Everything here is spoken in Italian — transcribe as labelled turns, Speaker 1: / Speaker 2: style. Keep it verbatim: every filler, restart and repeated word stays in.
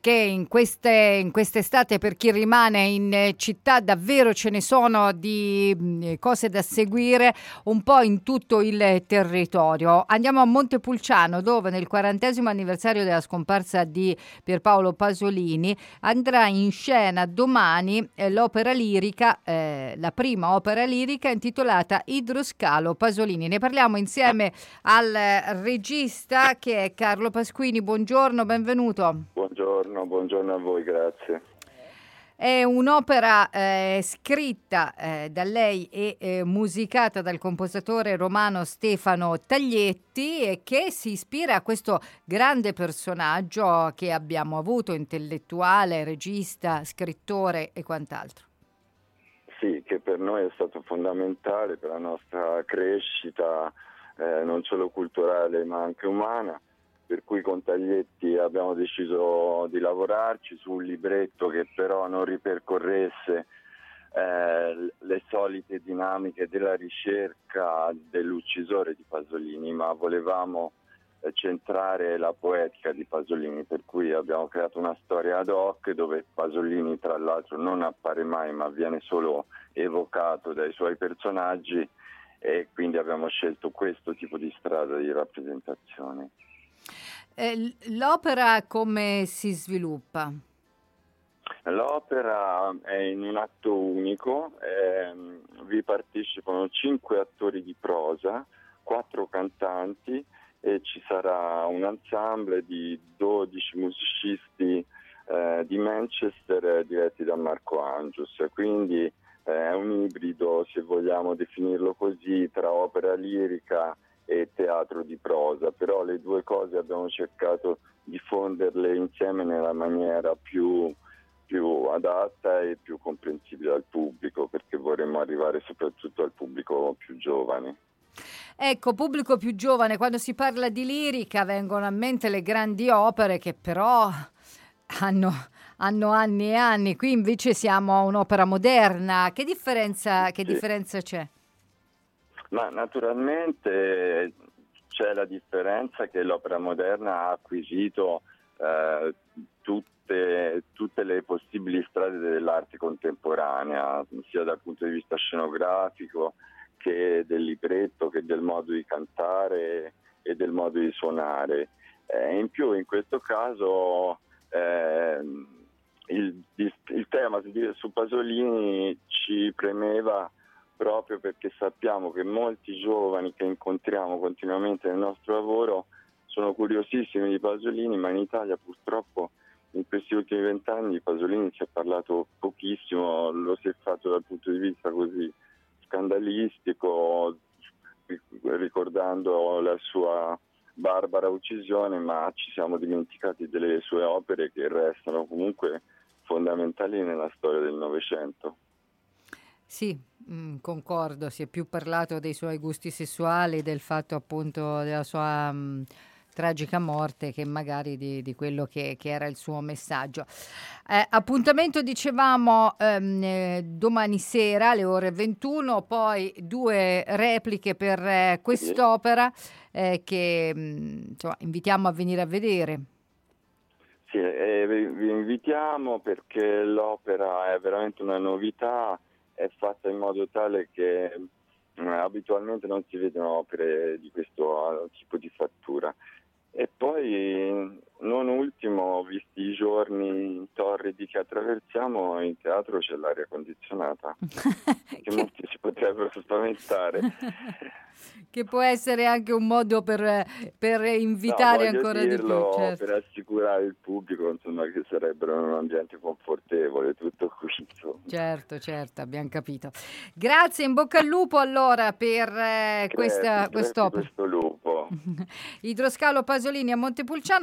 Speaker 1: perché in queste in quest'estate, per chi rimane in città, davvero ce ne sono di mh, cose da seguire un po' in tutto il territorio. Andiamo a Montepulciano, dove nel quarantesimo anniversario della scomparsa di Pierpaolo Pasolini andrà in scena domani eh, l'opera lirica, eh, la prima opera lirica intitolata Idroscalo Pasolini. Ne parliamo insieme al regista, che è Carlo Pasquini. Buongiorno, benvenuto.
Speaker 2: Buongiorno, buongiorno a voi, grazie.
Speaker 1: È un'opera eh, scritta eh, da lei e eh, musicata dal compositore romano Stefano Taglietti, e che si ispira a questo grande personaggio che abbiamo avuto, intellettuale, regista, scrittore e quant'altro.
Speaker 2: Sì, che per noi è stato fondamentale per la nostra crescita, eh, non solo culturale ma anche umana, per cui con Taglietti abbiamo deciso di lavorarci su un libretto che però non ripercorresse eh, le solite dinamiche della ricerca dell'uccisore di Pasolini, ma volevamo eh, centrare la poetica di Pasolini, per cui abbiamo creato una storia ad hoc dove Pasolini tra l'altro non appare mai, ma viene solo evocato dai suoi personaggi, e quindi abbiamo scelto questo tipo di strada di rappresentazione.
Speaker 1: Eh, l'opera come si sviluppa?
Speaker 2: L'opera è in un atto unico, ehm, vi partecipano cinque attori di prosa, quattro cantanti, e ci sarà un ensemble di dodici musicisti eh, di Manchester eh, diretti da Marco Angius, quindi eh, è un ibrido, se vogliamo definirlo così, tra opera lirica e teatro di prosa, però le due cose abbiamo cercato di fonderle insieme nella maniera più, più adatta e più comprensibile al pubblico, perché vorremmo arrivare soprattutto al pubblico più giovane.
Speaker 1: Ecco, pubblico più giovane, quando si parla di lirica vengono a mente le grandi opere che però hanno, hanno anni e anni. Qui invece siamo a un'opera moderna. Che differenza, che
Speaker 2: Sì.
Speaker 1: differenza c'è?
Speaker 2: Ma naturalmente c'è la differenza che l'opera moderna ha acquisito eh, tutte, tutte le possibili strade dell'arte contemporanea, sia dal punto di vista scenografico che del libretto, che del modo di cantare e del modo di suonare. Eh, in più in questo caso eh, il, il tema su Pasolini ci premeva proprio perché sappiamo che molti giovani che incontriamo continuamente nel nostro lavoro sono curiosissimi di Pasolini, ma in Italia purtroppo in questi ultimi vent'anni di Pasolini si è parlato pochissimo, lo si è fatto dal punto di vista così scandalistico, ricordando la sua barbara uccisione, ma ci siamo dimenticati delle sue opere che restano comunque fondamentali nella storia del Novecento.
Speaker 1: Sì, mh, concordo, si è più parlato dei suoi gusti sessuali, del fatto appunto della sua mh, tragica morte, che magari di, di quello che, che era il suo messaggio. Eh, appuntamento, dicevamo, ehm, eh, domani sera alle ore ventuno, poi due repliche per eh, quest'opera eh, che mh, insomma, invitiamo a venire a vedere.
Speaker 2: Sì, eh, vi, vi invitiamo perché l'opera è veramente una novità, è fatta in modo tale che eh, abitualmente non si vedono opere di questo tipo di fattura. E poi, non ultimo, visti i giorni torridi che attraversiamo, in teatro c'è l'aria condizionata, che, che molti si potrebbero spaventare.
Speaker 1: Che può essere anche un modo per, per invitare
Speaker 2: no,
Speaker 1: ancora
Speaker 2: dirlo,
Speaker 1: di più. Certo.
Speaker 2: Per assicurare il pubblico, insomma, che sarebbero in un ambiente confortevole, tutto qui. Insomma.
Speaker 1: Certo, certo, abbiamo capito. Grazie, in bocca al lupo allora per eh,
Speaker 2: crepi,
Speaker 1: questa
Speaker 2: crepi
Speaker 1: quest'opera.
Speaker 2: Questo lupo.
Speaker 1: Idroscalo Pasolini a Montepulciano.